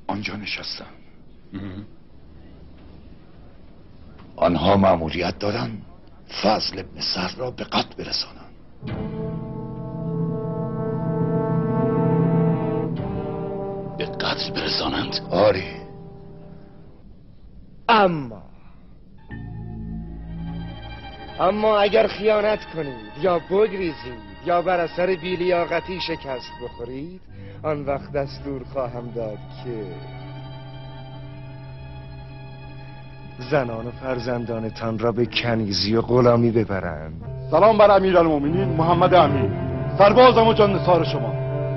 آنجا نشستن. آنها مأموریت دارن فضل ابن سهل را به قتل برسانن. به قتل برسانند؟ آری. اما اگر خیانت کنید یا بگریزید یا بر اثر بی‌لیاقتی شکست بخورید، آن وقت دستور خواهم داد که زنان و فرزندانتان را به کنیزی و غلامی ببرند. سلام بر امیرالمومنین محمد امین، سربازم و جان نثار شما.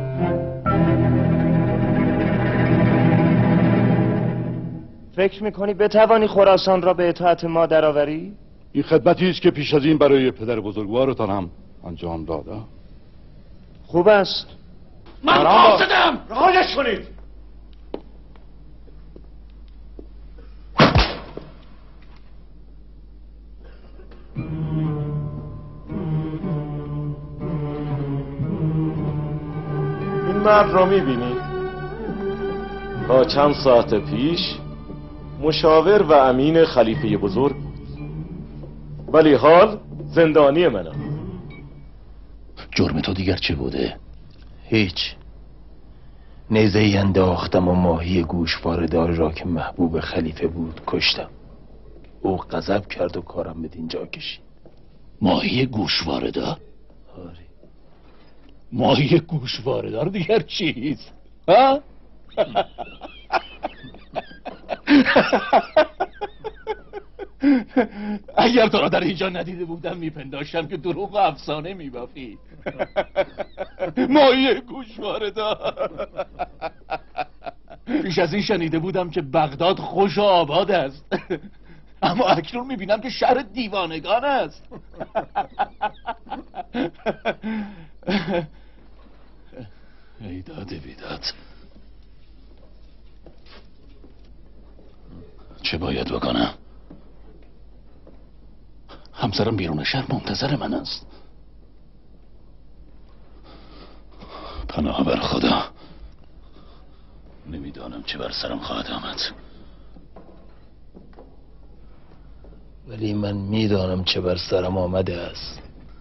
فکر میکنی بتوانی خراسان را به اطاعت ما درآوری؟ این خدمتی است که پیش از این برای پدر بزرگوارتان هم انجام دادم. خوب است. من قاصدم. رهایش کنید. این مرد را میبینی؟ تا چند ساعت پیش مشاور و امین خلیفه بزرگ بود، ولی حال زندانی منم. جرم تو دیگر چه بوده؟ هیچ. نیزه ای انداختم و ماهی گوشواره‌دار را که محبوب خلیفه بود کشتم. او غضب کرد و کارم به دینجا کشید. ماهی گوشواره‌دار؟ آره. ماهی گوشواره‌دار دیگر چیست؟ ها؟ اگر تو را در اینجا ندیده بودم میپنداشتم که دروغ و افسانه میبافی. ماهی گوشواره‌دار. پیش از این شنیده بودم که بغداد خوش و آباد است، اما اکنون میبینم که شهر دیوانگان است. ای داده بیداد، چه باید بکنم؟ همسرم بیرون شهر منتظر من است. پناه بر خدا، نمیدانم چه بر سرم خواهد آمد، ولی من میدانم چه بر سرم آمده است.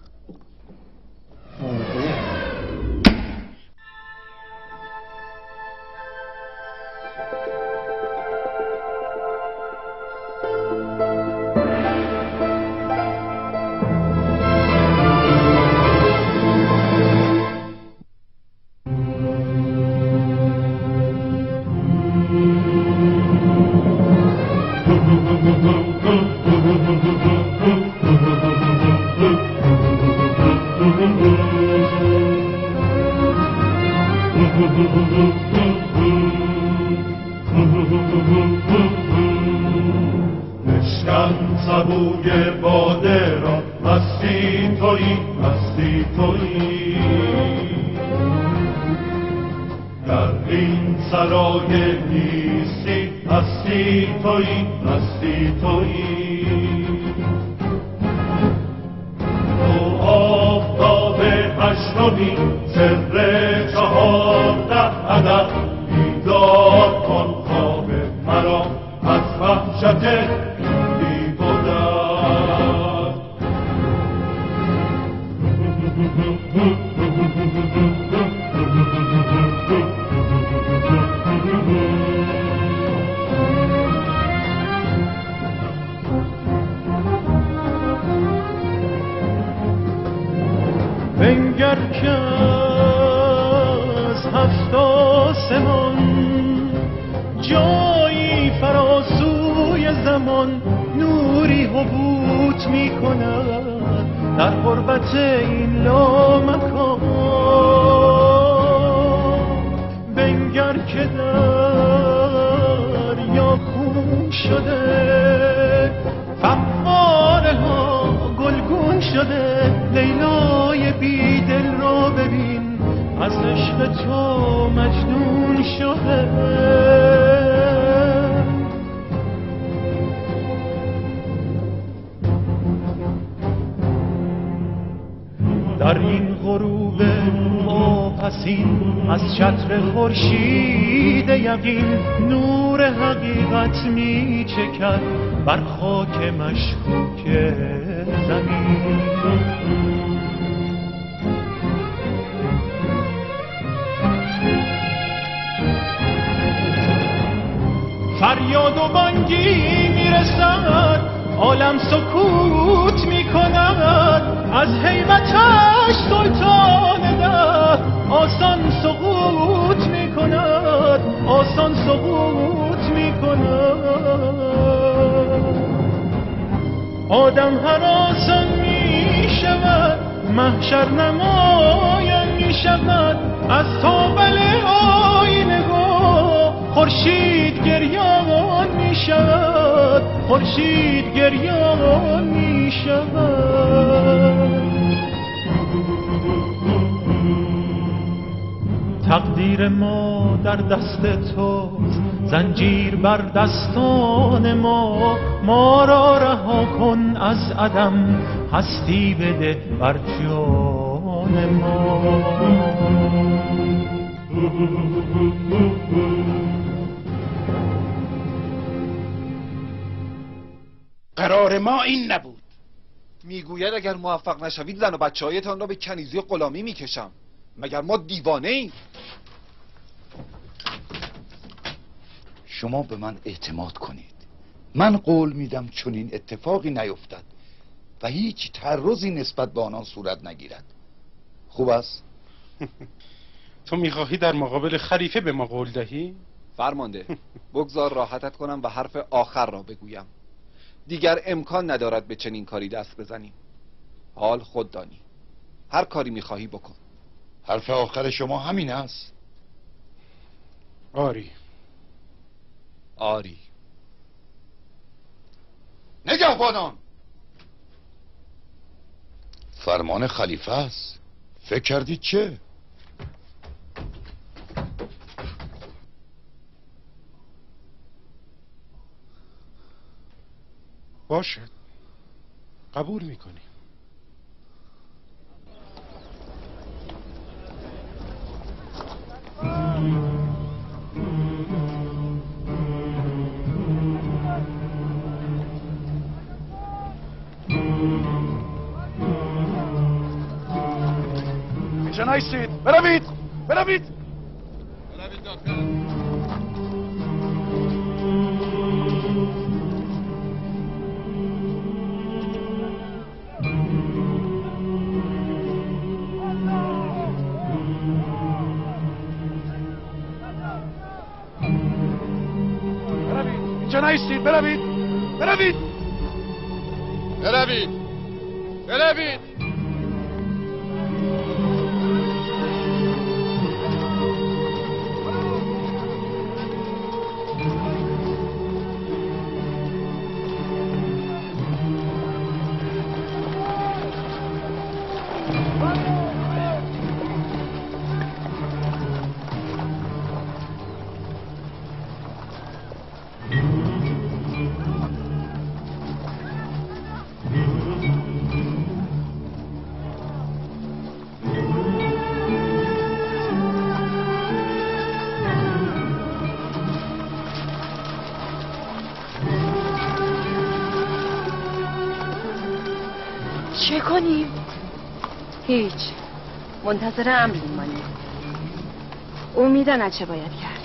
نشکن سبوی باده را مستی تویی، مستی تویی. در این سرای نیستی مستی تویی، مستی تویی. تو آفتاب هشتمی سر 14 عدد، بیدار کن خواب مرا از وحشت بنگر که از 7 آسمان جایی فراسوی زمان نوری حبوط می کند در غربت این لامکان. بنگر که دریا خون شده، فواره ها گلگون شده. لیلای بی دل را ببین از عشق تو مجنون شده. در این غروب واپسین از چتر خورشید یقین نور حقیقت می چکد بر خاک مشکوک زمین. فریاد و بانگی میرسد عالم سکوت میکند از هیبتش سلطان ده آسان سقوط میکند آسان سقوط میکند. آدم هراسان میشود محشر نمایان میشود از تابل آینه خورشید گریان می شود خورشید گریان می شود. تقدیر ما در دست توست زنجیر بر دستان ما را رها کن از عدم هستی بده بر جان ما. قرار ما این نبود. میگوید اگر موفق نشوید زن و بچه‌هایتان را به کنیزی و غلامی میکشم. مگر ما دیوانه ایم؟ شما به من اعتماد کنید. من قول میدم چنین اتفاقی نیفتد و هیچ تعرضی نسبت به آنان صورت نگیرد. خوب است؟ تو میخواهی در مقابل خلیفه به ما قول دهی؟ فرمانده بگذار راحتت کنم و حرف آخر را بگویم. دیگر امکان ندارد به چنین کاری دست بزنیم. حال خود دانی. هر کاری میخواهی بکن. حرف آخر شما همین است؟ آری. آری. نگهبانان، فرمان خلیفه است. فکر کردید چه؟ باشد، قبول میکنیم. اینجا نایستید. بروید بروید. بروید داخل. اینجا نایستید. بروید بروید بروید بروید. چه کنیم؟ هیچ. منتظر امری میمانیم. او میداند چه باید کرد.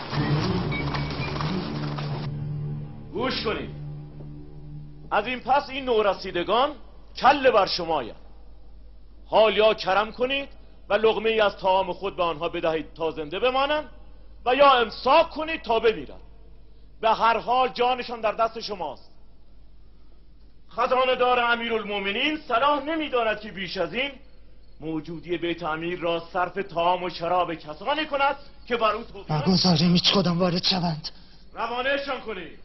گوش کنید. از این پس این نورسیدگان کله بر شما آید. حال یا کرم کنید و لقمه ای از طعام خود به آنها بدهید تا زنده بمانند و یا امساک کنید تا بمیرند. به هر حال جانشان در دست شماست. خزانه دار امیرالمومنین صلاح نمی‌داند که بیش از این موجودی بیت امیر را صرف طعام و شراب کسانی کند که بر او توفیق نگذاریم هیچ کدام وارد شوند. روانهشان کنید.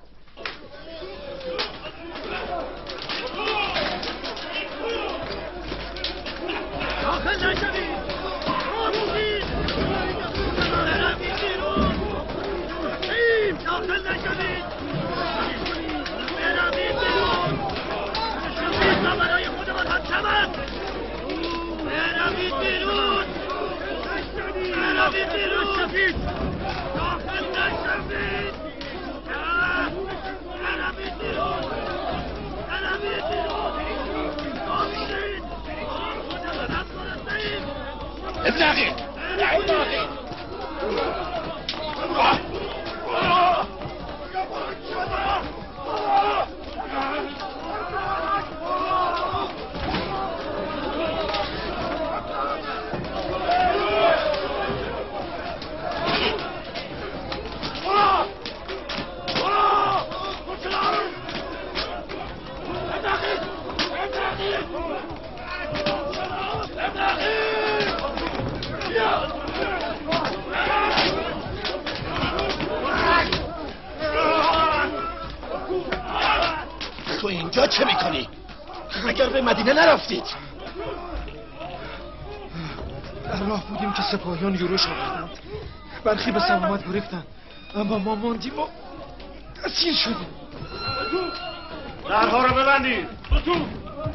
داخل نشوید. آموزید. بروید بیرون. داخل نشوید. بروید بیرون. شما برای خودمان حد شود. بروید بیرون بروید بیرون شفید داخل نشوید بروید بیرون بروید بیرون داخلید خودمانت کنستهید ابن عقیل ابن عقیل تو اینجا چه میکنی؟ مگر به مدینه نرفتید؟ در راه بودیم که سپاهیان یورش آوردند برخی به سلامت گرفتند اما ما ماندیم و اسیر شدیم. درها رو ببندید ستون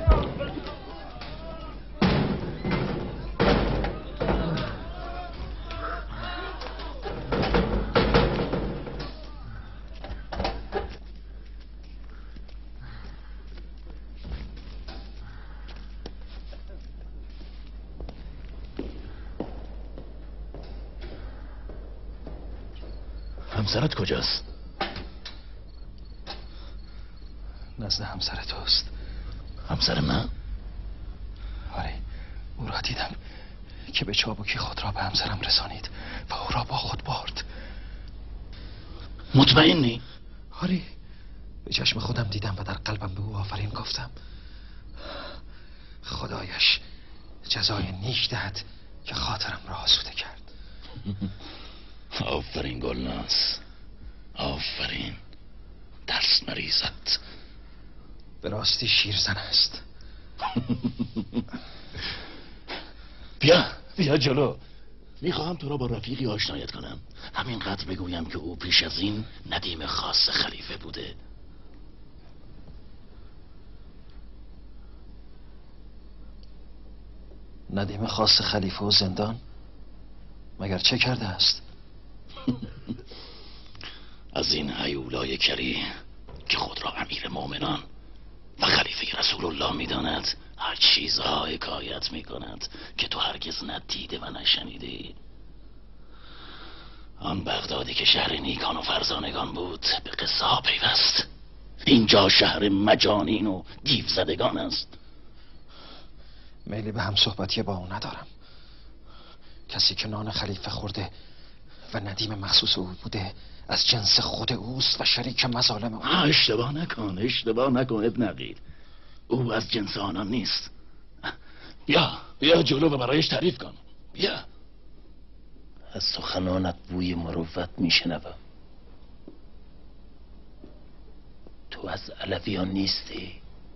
همسرت کجاست؟ نزد همسر توست. همسر من؟ آره، او را دیدم که به چابکی خود را به همسرم رسانید و او را با خود برد. مطمئنی؟ آره، به چشم خودم دیدم و در قلبم به او آفرین گفتم. خدایش جزای نیک دهد که خاطرم را آسوده کرد. آفرین گلناز، آفرین. درس مریزت به راستی شیرزن است. بیا جلو. میخواهم تو را با رفیقی آشنایت کنم. همینقدر بگویم که او پیش از این ندیم خاص خلیفه بوده. ندیم خاص خلیفه و زندان؟ مگر چه کرده است؟ از این هیولای کری که خود را امیر مومنان و خلیفه رسول الله میداند هر چیزها حکایت میکند که تو هرگز ندیده و نشنیده. آن بغدادی که شهر نیکان و فرزانگان بود به قصه ها پیوست. اینجا شهر مجانین و دیو زدگان است. میلی به هم صحبتی با او ندارم. کسی که نان خلیفه خورده و ندیم مخصوص او بوده از جنس خود اوست و شریک مظالم او. اشتباه نکن ابن عقیل. او از جنس آنان نیست. بیا جلو و برایش تعریف کن. بیا. از سخنانت بوی مروت میشنوم. تو از علویان نیستی؟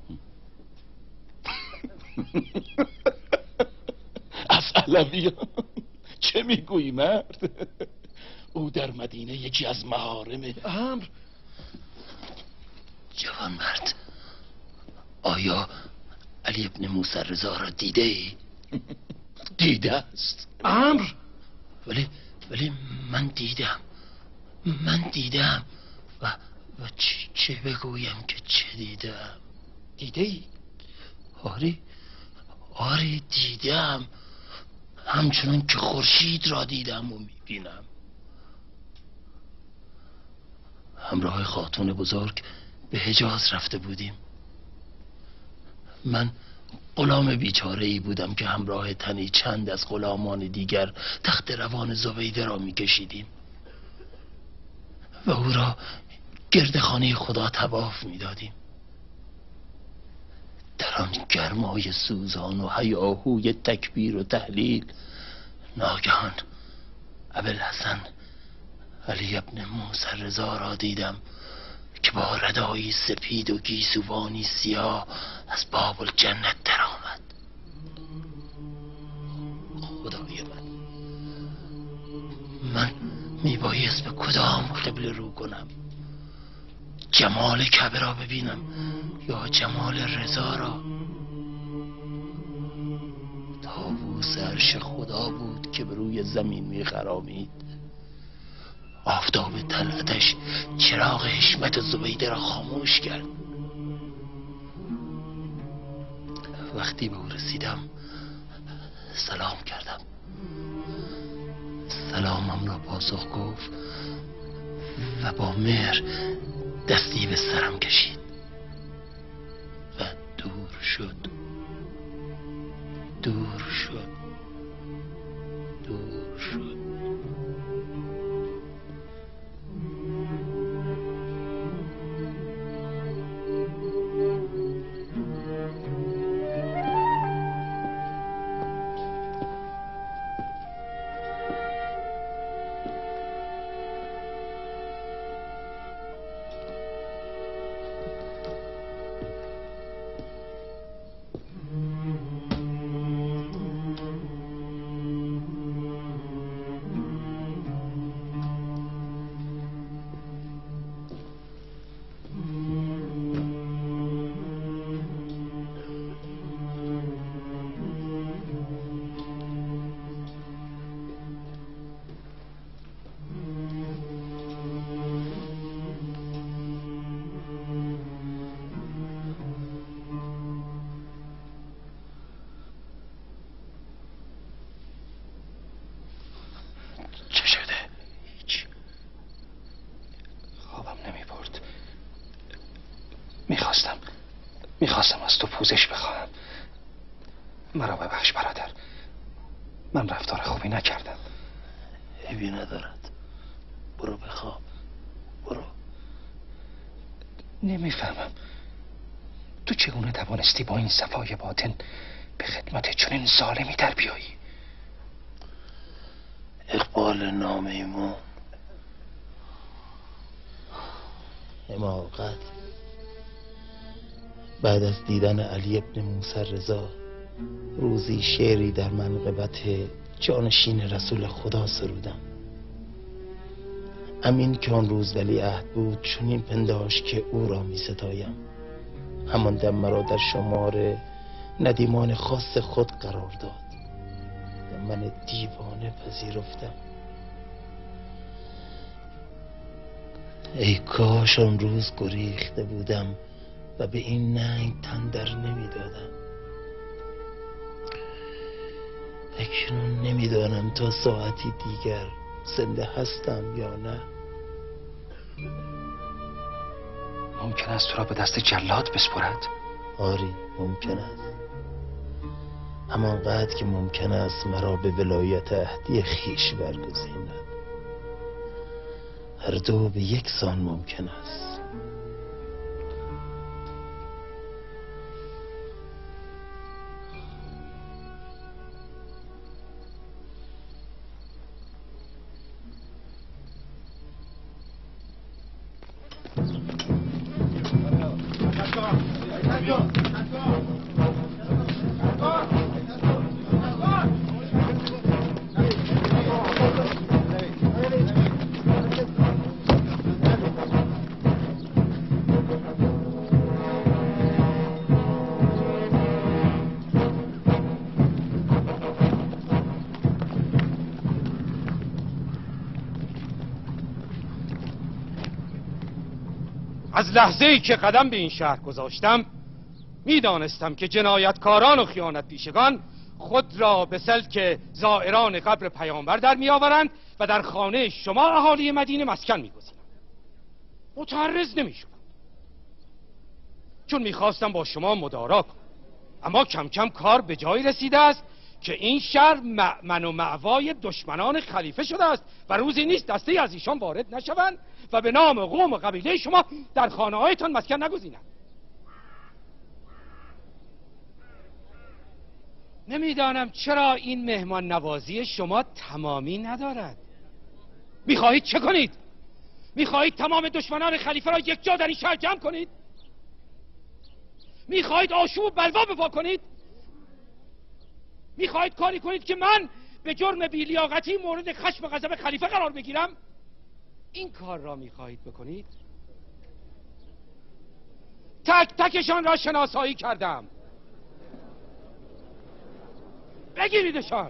از علویان؟ چه میگویی مرد؟ او در مدینه یکی از محارم امر. جوان مرد، آیا علی ابن موسی رضا را دیده ای؟ دیده است امر. ولی من دیدم و چه بگویم که چه دیدم؟ دیده ای؟ آره دیدم، همچنان که خورشید را دیدم و میبینم. همراه خاتون بزرگ به حجاز رفته بودیم. من غلام بیچاره ای بودم که همراه تنی چند از غلامان دیگر تخت روان زبیده را میکشیدیم و او را گرد خانه خدا طواف میدادیم. در آن گرمای سوزان و هیاهوی تکبیر و تهلیل ناگهان ابوالحسن علی ابن موسی رضا را دیدم که با ردایی سپید و گیسوانی سیاه از باب الجنت در آمد. خدای من میبایست به کدام قبله رو کنم؟ جمال کعبه را ببینم یا جمال رضا را؟ تابوت عروس عرش خدا بود که به روی زمین میخرامید. آفتاب طلعتش چراغ حشمت زبیده را خاموش کرد. وقتی به او رسیدم سلام کردم. سلامم را پاسخ گفت و با مهر دستی به سرم کشید و دور شد. دور شد. دور شد. چه شده؟ هیچ. خوابم نمی برد. میخواستم از تو پوزش بخواهم. مرا ببخش برادر. من رفتار خوبی نکردم. عیبی ندارد. برو بخواب. برو. نمیفهمم تو چگونه توانستی با این صفای باطن به خدمت چنین ظالمی در بیایی؟ اقبال نامیمون، حماقت. بعد از دیدن علی ابن موسی رضا روزی شعری در منقبت جانشین رسول خدا سرودم. امین که آن روز ولیعهد بود چنین پنداشت که او را می ستایم. همان دم مرا در شمار ندیمان خاص خود قرار داد و من دیوانه پذیرفتم. ای کاش آن روز گریخته بودم و به این ننگ تن در نمی دادم. اکنون نمیدانم تا ساعتی دیگر زنده هستم یا نه. ممکن است تو را به دست جلاد بسپرد؟ آری ممکن است. همانقدر که ممکن است مرا به ولایت عهدی خیش برگزیند. هر دو به یک سان ممکن است. از لحظه‌ای که قدم به این شهر گذاشتم میدانستم که جنایتکاران و خیانت پیشگان خود را به سلک زائران قبر پیامبر در میآورند و در خانه شما اهالی مدینه مسکن میگزینند. متعرض نمیشدم چون میخواستم با شما مدارا کنم، اما کم کم کار به جایی رسیده است که این شهر مأمن و مأوای دشمنان خلیفه شده است و روزی نیست دسته از ایشان وارد نشوند و به نام قوم و قبیله شما در خانه هایتان مسکن نگزینند. نمیدانم چرا این مهمان نوازی شما تمامی ندارد. میخواهید چه کنید؟ میخواهید تمام دشمنان خلیفه را یک جا در این شهر جمع کنید؟ میخواهید آشوب و بلوا بپا کنید؟ میخواهید کاری کنید که من به جرم بی‌لیاقتی مورد خشم و غضب خلیفه قرار بگیرم؟ این کار را میخواهید بکنید؟ تک تکشان را شناسایی کردم. بگیریدشان.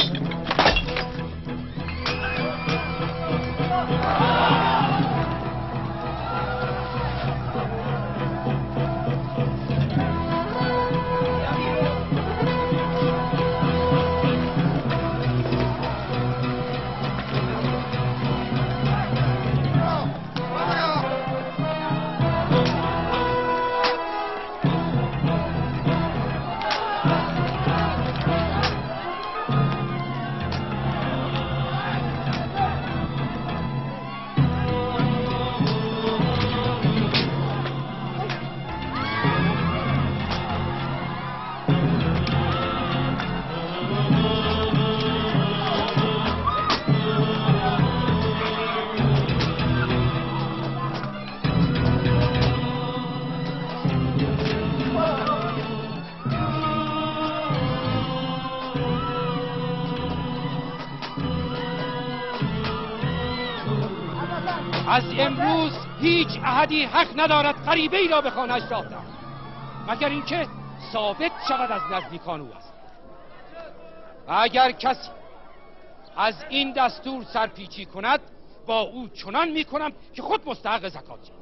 از امروز هیچ احدی حق ندارد غریبه ای را به خانه‌اش داختن مگر اینکه ثابت شود از نزدیکان او است. اگر کسی از این دستور سرپیچی کند با او چنان میکنم که خود مستحق زکات شود.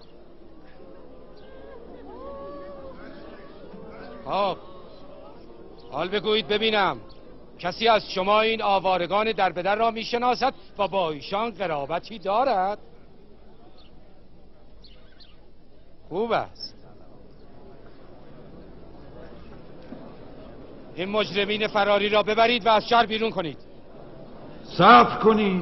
خب حال بگویید ببینم کسی از شما این آوارگان در بدر را میشناسد و با ایشان قرابتی دارد؟ خوب است. این مجرمین فراری را ببرید و از شهر بیرون کنید. صبر کنید.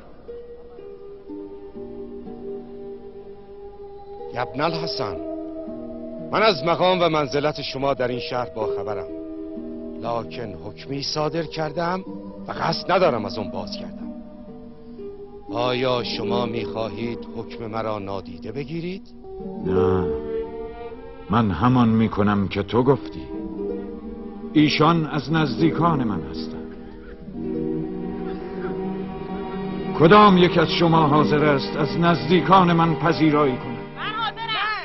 ابن الحسن، من از مقام و منزلت شما در این شهر باخبرم، لکن حکمی صادر کردم و قصد ندارم از اون باز کردم. آیا شما میخواهید حکم مرا نادیده بگیرید؟ نه، من همان میکنم که تو گفتی. ایشان از نزدیکان من هستند. کدام یک از شما حاضر است از نزدیکان من پذیرایی کند؟ من حاضرم.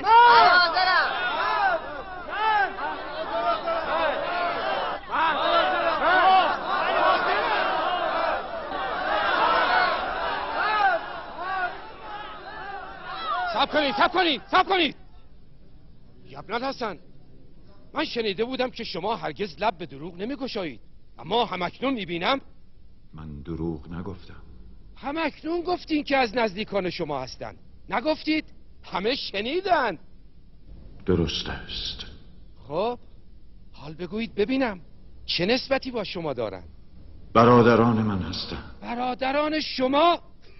صبر کنید. ابن الحسن، من شنیده بودم که شما هرگز لب به دروغ نمیگشایید، اما همکنون میبینم. من دروغ نگفتم. همکنون گفتین که از نزدیکان شما هستند. نگفتید؟ همه شنیدند. درست است. خب حال بگویید ببینم چه نسبتی با شما دارند؟ برادران من هستند. برادران شما؟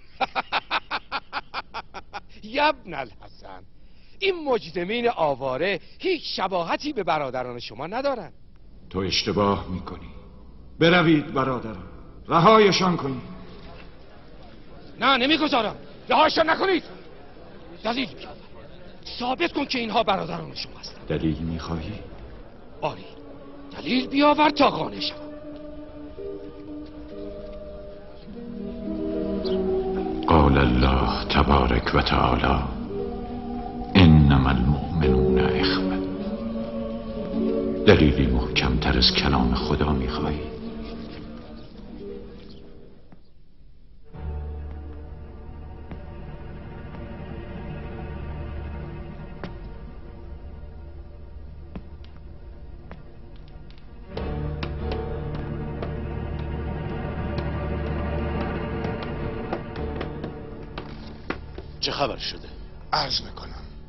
ابن الحسن، این مجرمین آواره هیچ شباهتی به برادران شما ندارند. تو اشتباه میکنی. بروید برادران، رهایشان کنید. نه، نمیگذارم. رهایشان نکنید. دلیل بیاور، ثابت کن که اینها برادران شما هستند. دلیل میخواهی؟ آری، دلیل بیاور تا قانع شوم. قال الله تبارک و تعالی انما المؤمنون اخوه. دلیلی محکمتر از کلام خدا میخواهی؟ چه خبر شده؟ عرض میکنم.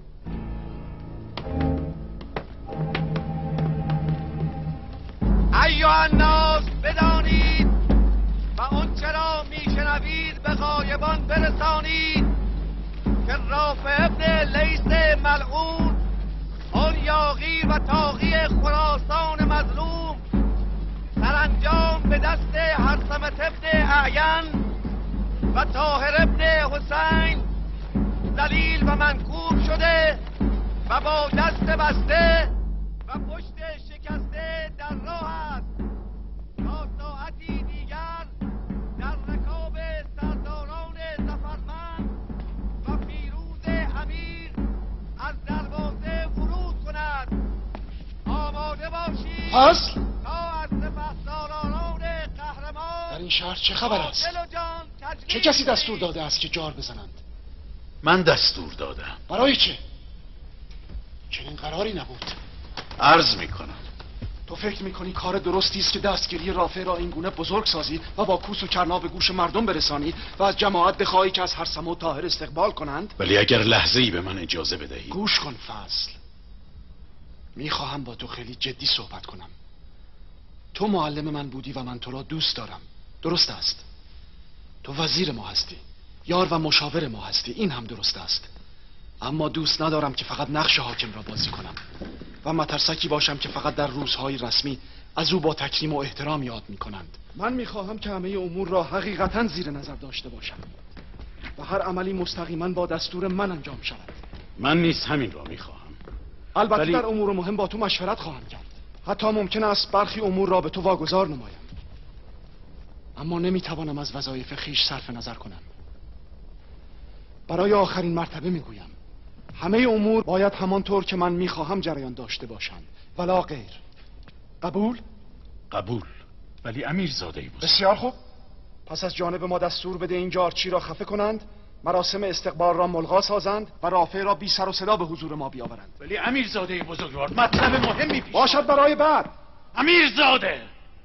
ایها الناس، بدانید و اون چرا میشنوید به غایبان برسانید که رافع ابن لیث ملعون، اون یاغی و تاغی خراسان مظلوم، سرانجام به دست هرثمة ابن اعین و طاهر ابن حسین ذلیل و منکوب شده و با دست بسته و پشت شکسته در راه است تا ساعتی دیگر در رکاب سرداران ظفرمند و پیروز امیر از دروازه ورود کند. آماده باشید تا از سپهسالاران در این شهر چه خبر است؟ چه کسی دستور داده است که جار بزنند؟ من دستور دادم. برای چه؟ چنین قراری نبود. عرض میکنم. تو فکر میکنی کار درستی است که دستگیری رافع را این گونه بزرگ سازی و با کوس و کرنا به گوش مردم برسانی و از جماعت بخواهی که از هرسمه و طاهر استقبال کنند؟ ولی اگر لحظه‌ای به من اجازه بدهی. گوش کن فضل، میخواهم با تو خیلی جدی صحبت کنم. تو معلم من بودی و من تو را دوست دارم، درست است. تو وزیر ما هستی، یار و مشاور ما هستی، این هم درست است. اما دوست ندارم که فقط نقش حاکم را بازی کنم و مترسکی باشم که فقط در روزهای رسمی از او با تکریم و احترام یاد میکنند. من میخواهم که همه امور را حقیقتا زیر نظر داشته باشم و هر عملی مستقیما با دستور من انجام شود. من نیز همین را میخواهم. البته در امور مهم با تو مشورت خواهم کرد. حتی ممکن است برخی امور را به تو واگذار نمایم، اما نمیتوانم از وظایف خویش صرف نظر کنم. برای آخرین مرتبه میگویم همه امور باید همانطور که من میخواهم جریان داشته باشند ولا غیر. قبول؟ قبول. ولی امیرزاده بزرگ. بسیار خوب. پس از جانب ما دستور بده این جارچی را خفه کنند، مراسم استقبال را ملغا سازند و رافع را بی سر و صدا به حضور ما بیاورند. ولی امیرزاده بزرگوار مطلب مهمی پیش باشد برای بعد. امیرزاده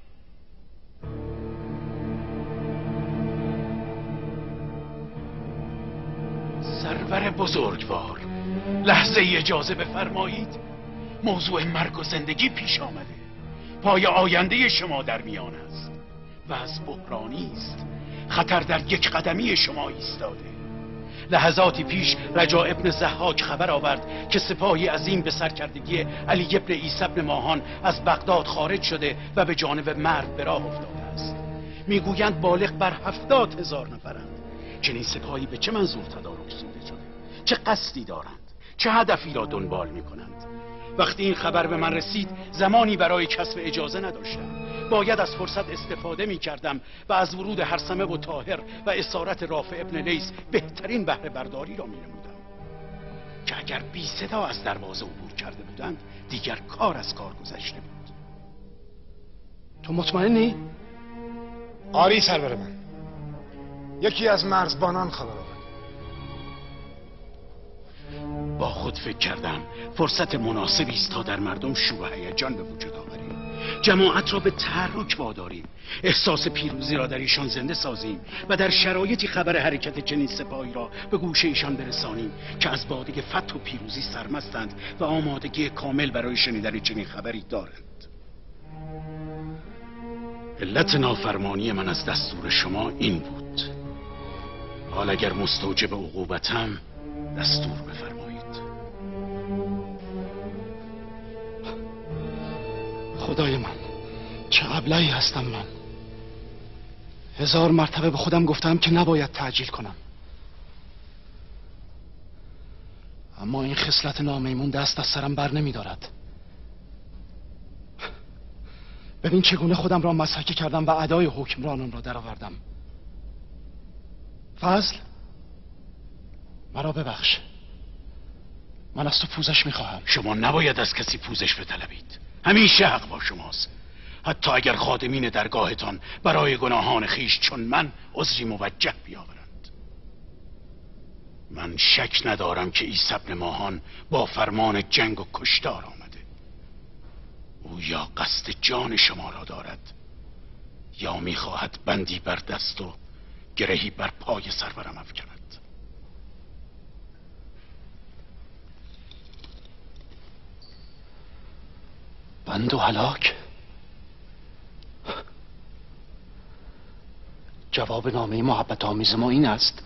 سرور بزرگوار، لحظه اجازه بفرمایید. موضوع مرگ و زندگی پیش آمده، پای آینده شما در میان است و از بحرانی است. خطر در یک قدمی شما ایستاده. لحظاتی پیش رجا ابن ضحاک خبر آورد که سپاهی عظیم به سرکردگی علی ابن عیسی ابن ماهان از بغداد خارج شده و به جانب مرو به راه افتاده است. میگویند بالغ بر 70,000 نفرند. چنین سپاهی به چه منظور تدارک سوده شده؟ چه قصدی دارند؟ چه هدفی را دنبال میکنند؟ وقتی این خبر به من رسید زمانی برای کسب اجازه نداشتم. باید از فرصت استفاده میکردم و از ورود هرسمه و طاهر و اسارت رافع ابن لیث بهترین بهره برداری را مینمودم که اگر بی صدا از دروازه عبور کرده بودند دیگر کار از کار گذشته بود. تو مطمئنی؟ آری سرور من. یکی از مرزبانان خبر آورد. با خود فکر کردم فرصت مناسبی است تا در مردم شور و هیجان به وجود آوریم، جماعت را به تحرک واداریم، احساس پیروزی را در ایشان زنده سازیم و در شرایطی خبر حرکت چنین سپاهی را به گوش ایشان برسانیم که از باده فتح و پیروزی سرمستند و آمادگی کامل برای شنیدن چنین خبری دارند. علت نافرمانی من از دستور شما این بود. حال اگر مستوجب عقوبتم دستور بفرمایید. خدای من، چه ابلهی هستم من. 1000 مرتبه به خودم گفتم که نباید تعجیل کنم، اما این خصلت نامیمون دست از سرم بر نمی دارد. ببین چگونه خودم را مسحک کردم و ادای حکمرانان را درآوردم. فضل، مرا ببخش، من از تو پوزش میخواهم. شما نباید از کسی پوزش بطلبید، همیشه حق با شماست، حتی اگر خادمین درگاهتان برای گناهان خیش چون من عذری موجه بیاورند. من شک ندارم که عیسی ابن ماهان با فرمان جنگ و کشتار آمده. او یا قصد جان شما را دارد یا میخواهد بندی بر دست و گرهی بر پای سرورم افکند. بند و هلاک؟ جواب نامه محبت آمیز ما این است؟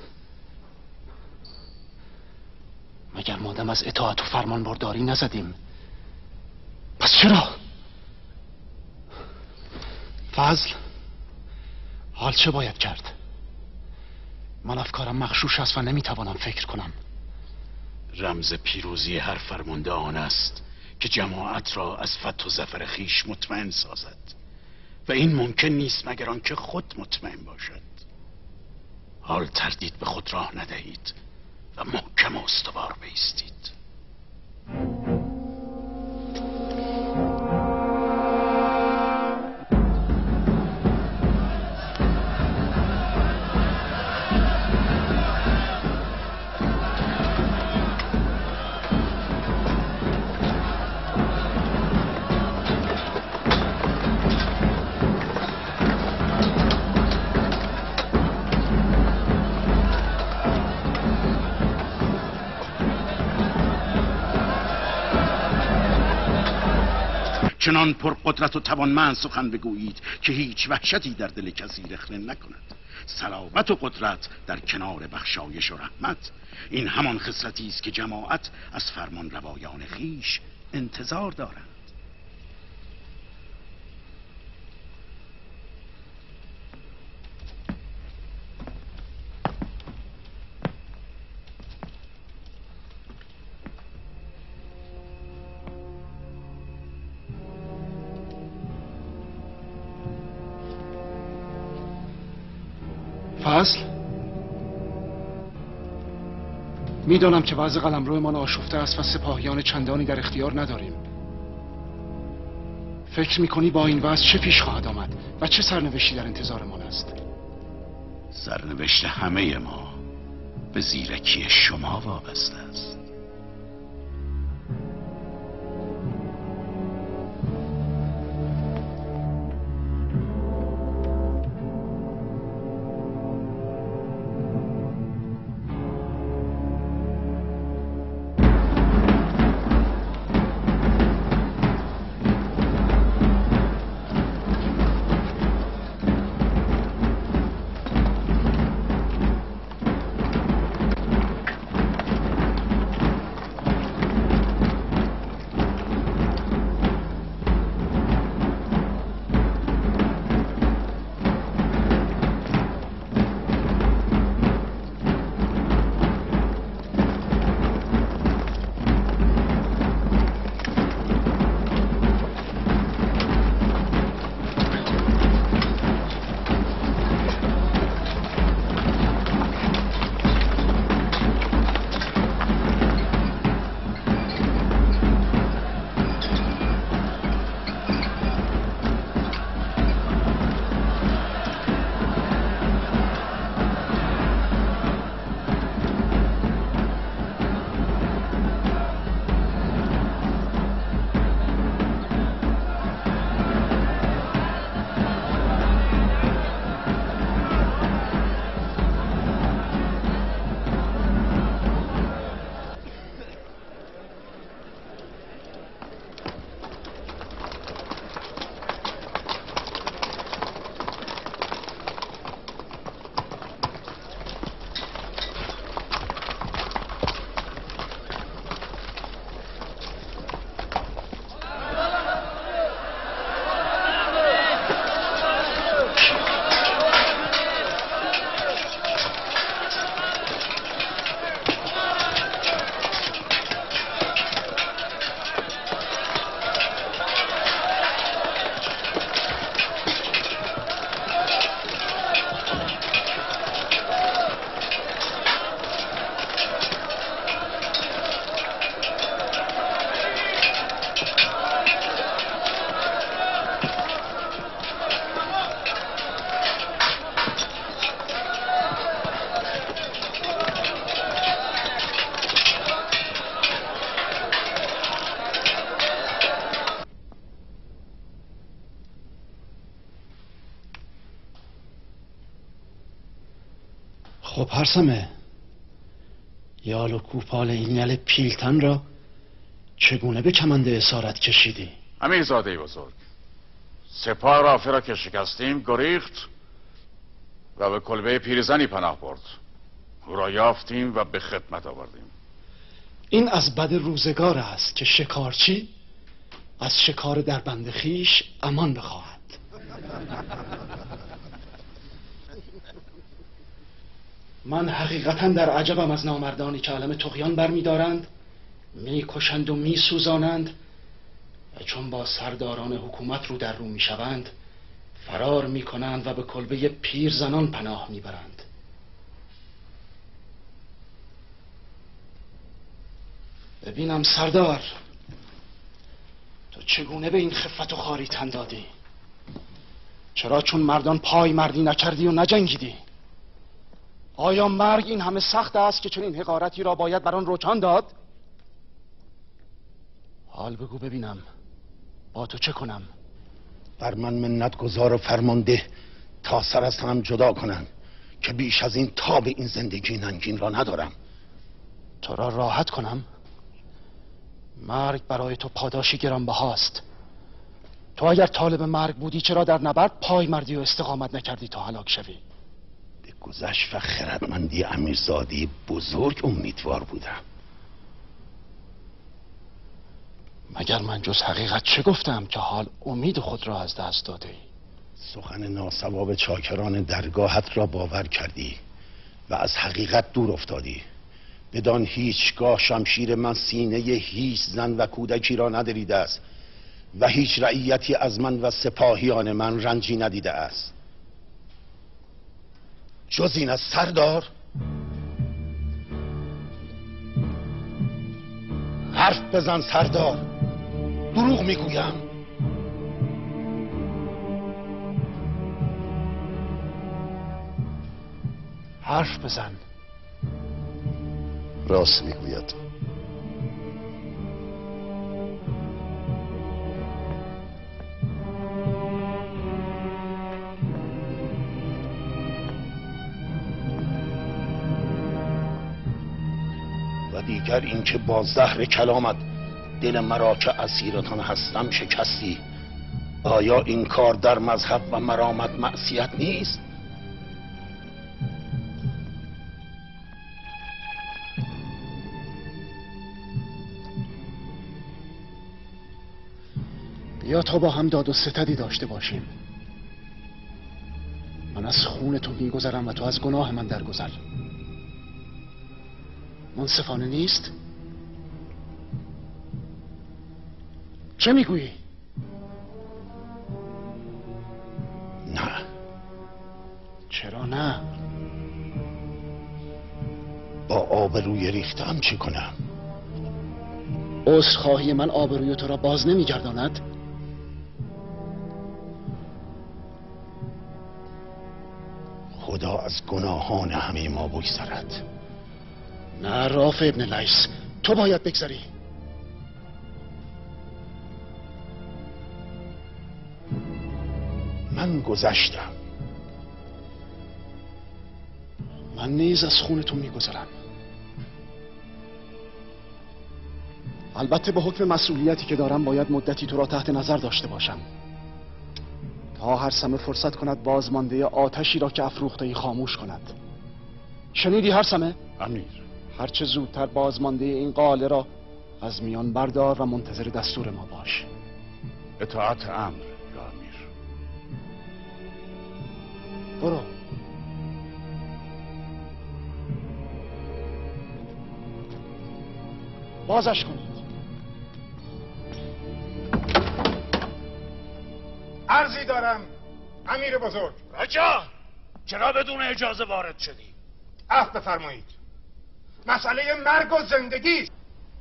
مگر مادم از اطاعت و فرمان برداری نزدیم؟ پس چرا؟ فضل، حال چه باید کرد؟ من افکارم مغشوش است و نمیتوانم فکر کنم. رمز پیروزی هر فرمانده آن است که جماعت را از فتح و ظفر خیش مطمئن سازد و این ممکن نیست مگر آنکه خود مطمئن باشد. حال تردید به خود راه ندهید و محکم و استوار بایستید. چنان پرقدرت و توانمند سخن بگویید که هیچ وحشتی در دل کسی رخنه نکند. صلابت و قدرت در کنار بخشایش و رحمت، این همان خصلتی است که جماعت از فرمان روایان خویش انتظار دارند. فصل میدانم که وضع قلمرومان آشفته است و سپاهیان چندانی در اختیار نداریم. فکر میکنی با این وضع چه پیش خواهد آمد و چه سرنوشتی در انتظارمان است؟ سرنوشت همه ما به زیرکی شما وابسته است. خب هرسمه، یال و کوپال این یل پیلتن را چگونه به کمند اسارت کشیدی؟ امیرزاده بزرگ، سپاه رافع را که شکستیم گریخت و به کلبه پیرزنی پناه برد. او را یافتیم و به خدمت آوردیم. این از بد روزگار است که شکارچی از شکار در بند خیش امان بخواهد. من حقیقتا در عجبم از نامردانی که علم طغیان برمی‌دارند، می‌کشند و می‌سوزانند و چون با سرداران حکومت رو در رو می‌شوند فرار می‌کنند و به کلبه پیر زنان پناه می‌برند. ببینم سردار، تو چگونه به این خفت و خواری تن دادی؟ چرا چون مردان پای مردی نکردی و نجنگیدی؟ آیا مرگ این همه سخت است که چنین حقارتی را باید بر آن رجحان داد؟ حال بگو ببینم با تو چه کنم؟ بر من منت گذار و فرمانده تا سر از تنم جدا کنند که بیش از این تاب این زندگی ننگین را ندارم. تو را راحت کنم؟ مرگ برای تو پاداشی گرانبهاست تو اگر طالب مرگ بودی چرا در نبرد پای مردی و استقامت نکردی تا هلاک شوی؟ به گذشت و خردمندی امیرزاده بزرگ امیدوار بودم. مگر من جز حقیقت چه گفتم که حال امید خود را از دست داده ای؟ سخن ناصواب چاکران درگاهت را باور کردی و از حقیقت دور افتادی. بدان هیچگاه شمشیر من سینه هیچ زن و کودکی را ندریده است و هیچ رعیتی از من و سپاهیان من رنجی ندیده است. جز این از سردار حرف بزن. سردار دروغ میگویم؟ حرف بزن. راست میگوید. و دیگر اینکه با زهر کلامت دل مرا که اسیرتان هستم شکستی. آیا این کار در مذهب و مرامت معصیت نیست؟ بیا تا با هم داد و ستدی داشته باشیم. من از خون تو میگذرم و تو از گناه من درگذر. منصفانه نیست؟ چه میگویی؟ نه. چرا نه؟ با آبروی ریختم چی کنم؟ عذرخواهی من آبروی تو را باز نمیگرداند؟ خدا از گناهان همه ما بگذرد. نه رافع ابن لیث، تو باید بگذری. من گذشتم. من نیز از خون تو میگذرم. البته به حکم مسئولیتی که دارم باید مدتی تو را تحت نظر داشته باشم تا هرثمه فرصت کند بازمانده آتشی را که افروخته خاموش کند. شنیدی هرثمه؟ امیر. هرچه زودتر بازمانده این قاله را از میان بردار و منتظر دستور ما باش. اطاعت امر یا امیر. برو. بازش کنید. عرضی دارم امیر بزرگ. رجا چرا بدون اجازه وارد شدی؟ عفو بفرمایید. مسئله مرگ و زندگی است.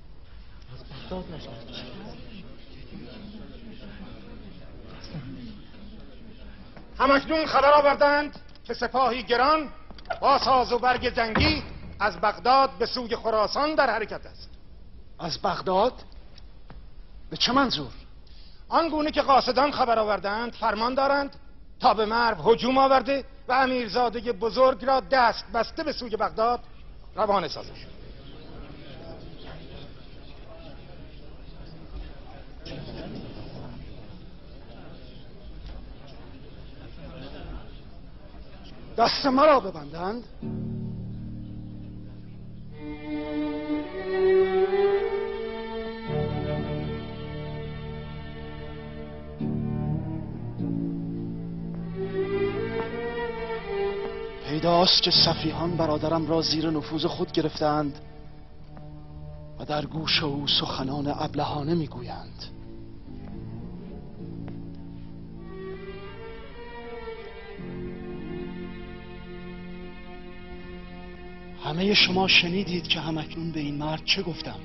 همکنون خبر آوردند که سپاهی گران با ساز و برگ جنگی از بغداد به سوی خراسان در حرکت است. از بغداد؟ به چه منظور؟ آنگونه که قاصدان خبر آوردند فرمان دارند تا به مرو هجوم آورده و امیرزاده بزرگ را دست بسته به سوی بغداد روانه سازند. دست مرا ببندند؟ پیداست که صفیحان برادرم را زیر نفوذ خود گرفتند و در گوش او سخنان ابلهانه میگویند. همه شما شنیدید که همکنون به این مرد چه گفتم.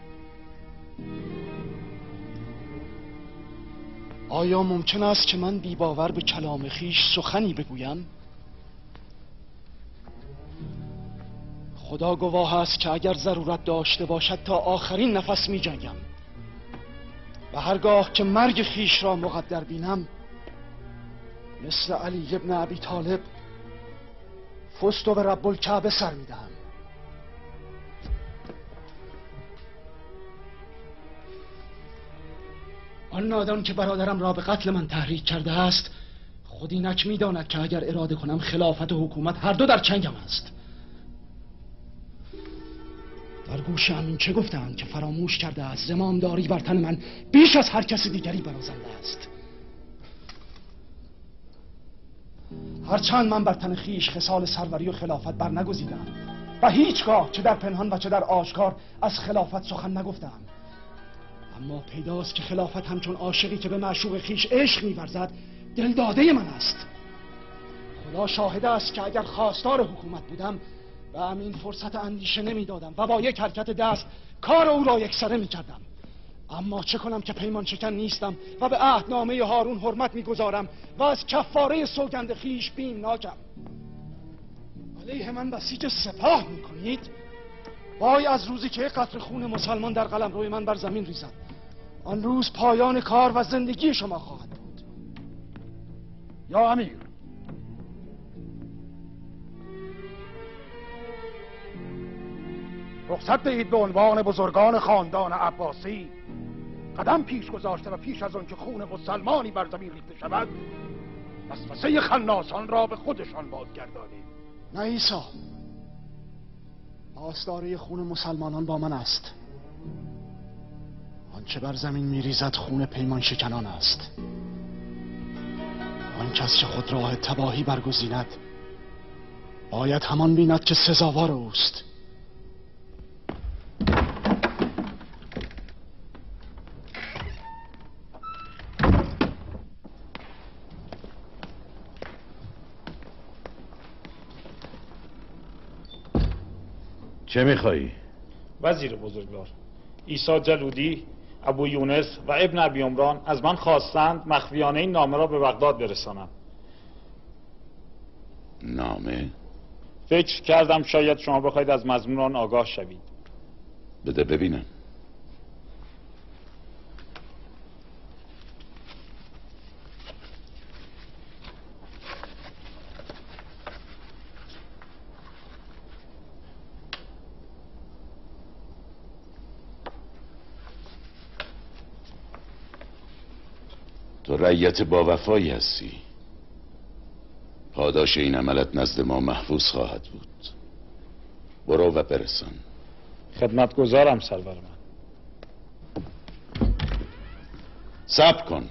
آیا ممکن است که من بی باور به کلام خیش سخنی بگویم؟ خدا گواه است که اگر ضرورت داشته باشد تا آخرین نفس می جنگم و هرگاه که مرگ خیش را مقدر بینم مثل علی ابن ابی طالب فستو به رب الکعبه سر می دهم. آن نادان که برادرم را به قتل من تحریک کرده است خود اینک میداند که اگر اراده کنم خلافت و حکومت هر دو در چنگم است. در گوش امین چه گفتند که فراموش کرده است زمامداری بر تن من بیش از هر کس دیگری برازنده است. هرچند من بر تن خیش خصال سروری و خلافت بر نگزیدم و هیچگاه چه در پنهان و چه در آشکار از خلافت سخن نگفتم، اما پیداست که خلافت همچون عاشقی که به معشوق خیش عشق می‌ورزد دلداده من است. خدا شاهد است که اگر خواستار حکومت بودم به امین فرصت اندیشه نمیدادم و با یک حرکت دست کار او را یکسره میکردم. اما چه کنم که پیمان شکن نیستم و به عهدنامه هارون حرمت میگذارم و از کفاره سوگند خیش بیمناکم. علیه من بسیج سپاه میکنید؟ وای از روزی که قطره خون مسلمان در قلمرو من بر زمین ریزد، آن روز پایان کار و زندگی شما خواهد بود. یا امیر، رخصت دهید به عنوان بزرگان خاندان عباسی قدم پیش گذاشته و پیش از آن که خون مسلمانی بر زمین ریخته شود وسوسه خناسان را به خودشان بازگردانید. نه عیسی، پاسداری خون مسلمانان با من است. آنچه بر زمین میریزد خون پیمان شکنان است. آن کس که خود راه تباهی برگزیند باید همان بیند که سزاوار اوست. چه میخوایی؟ وزیر بزرگوار، عیسی جلودی، ابو یونس و ابن ابی عمران از من خواستند مخفیانه این نامه را به بغداد برسانم. نامه؟ فکر کردم شاید شما بخواید از مضمون آن آگاه شوید. بده ببینم. تو رعیت با وفایی هستی. پاداش این عملت نزد ما محفوظ خواهد بود. برو و برسان. خدمتگزارم سرور من. صبر کن.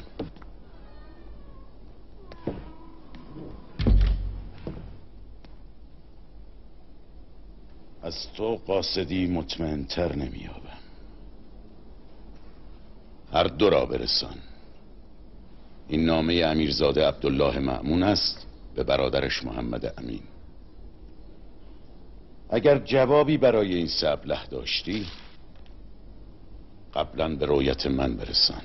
از تو قاصدی مطمئن‌تر نمی‌یابم. هر دو را برسان. این نامه امیرزاده عبدالله مأمون است به برادرش محمد امین. اگر جوابی برای این سه ابله داشتی قبلا به رویت من برسان.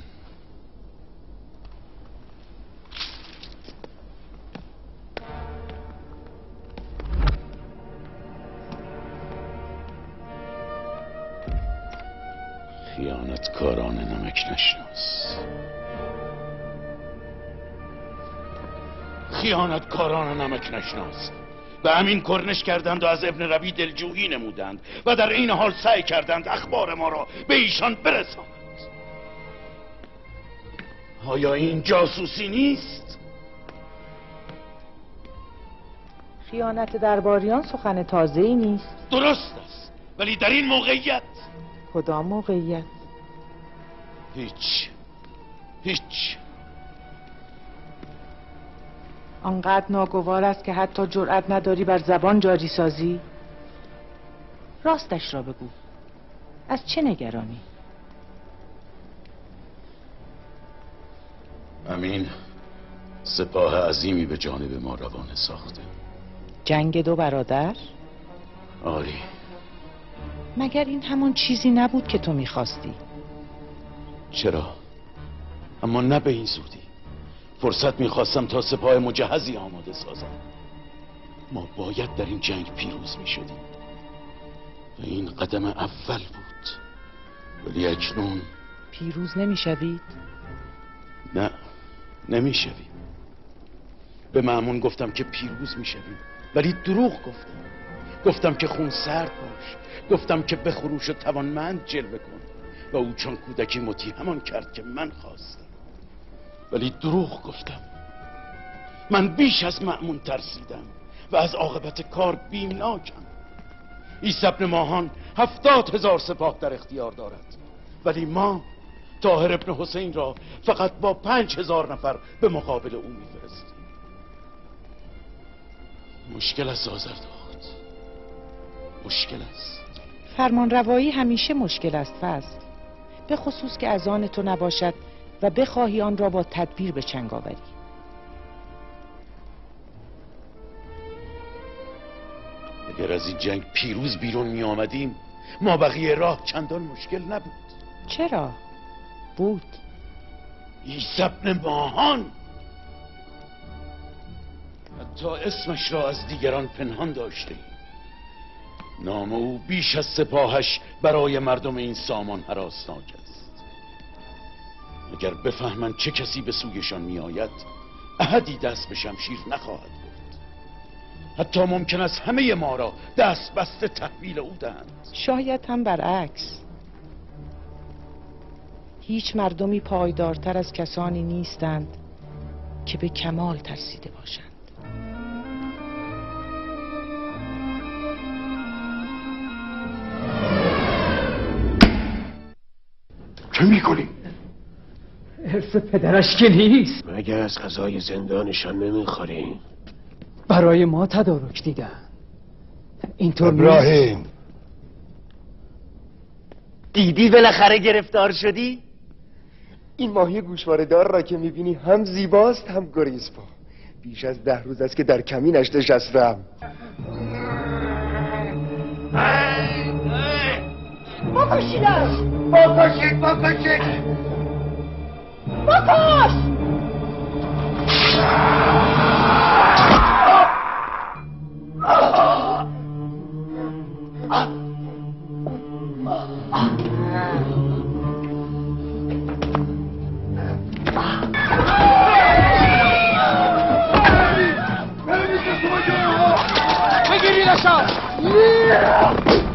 خیانتکاران نمک نشناس. خیانتکاران نمک نشناس به همین کرنش کردند و از ابن ربی دلجویی نمودند و در این حال سعی کردند اخبار ما را به ایشان برسانند. آیا این جاسوسی نیست؟ خیانت درباریان سخن تازه‌ای نیست. درست است، ولی در این موقعیت. کدام موقعیت؟ هیچ. آنقدر ناگوار است که حتی جرأت نداری بر زبان جاری سازی؟ راستش را بگو. از چه نگرانی؟ امین سپاه عظیمی به جانب ما روانه ساخته. جنگ دو برادر؟ آری. مگر این همان چیزی نبود که تو میخواستی؟ چرا؟ اما نه به این زودی. فرصت میخواستم تا سپاه مجهزی آماده سازم. ما باید در این جنگ پیروز میشدیم و این قدم اول بود. ولی اکنون پیروز نمیشوید؟ نه، نمیشویم. به مأمون گفتم که پیروز میشویم ولی دروغ گفتم که خون سرد باش، گفتم که بخروش و توانمند جلوه کن و او چون کودکی مطیع همان کرد که من خواستم. ولی دروغ گفتم. من بیش از مأمون ترسیدم و از عاقبت کار بیمناکم. عیسی ابن ماهان 70,000 سپاه در اختیار دارد، ولی ما طاهر ابن حسین را فقط با 5,000 نفر به مقابل او میفرستیم. مشکل است آذردخت، مشکل است. فرمان روایی همیشه مشکل است فضل، به خصوص که از آن تو نباشد و بخواهی آن را با تدبیر به چنگ آوری. اگر از این جنگ پیروز بیرون می آمدیم ما بقیه راه چندان مشکل نبود. چرا؟ بود. عیسی ابن ماهان حتی اسمش را از دیگران پنهان داشته. نام او بیش از سپاهش برای مردم این سامان هراسناک است. اگر بفهمند چه کسی به سویشان می آید احدی دست به شمشیر نخواهد برد. حتی ممکن است همه ما را دست بسته تحویل او دهند. شاید هم برعکس. هیچ مردمی پایدارتر از کسانی نیستند که به کمال ترسیده باشند. چه میکنی؟ حرف پدرش که نیست. مگه از غذای زندانشان نمیخوریم؟ برای ما تدارک دیدن. اینطور ابراهیم دیدی بالاخره گرفتار شدی؟ این ماهی گوشواردار را که میبینی هم زیباست هم گریزپا. بیش از 10 روز است که در کمینش نشستم. بکشیدش! بکشید! بکش! بگیریدشان!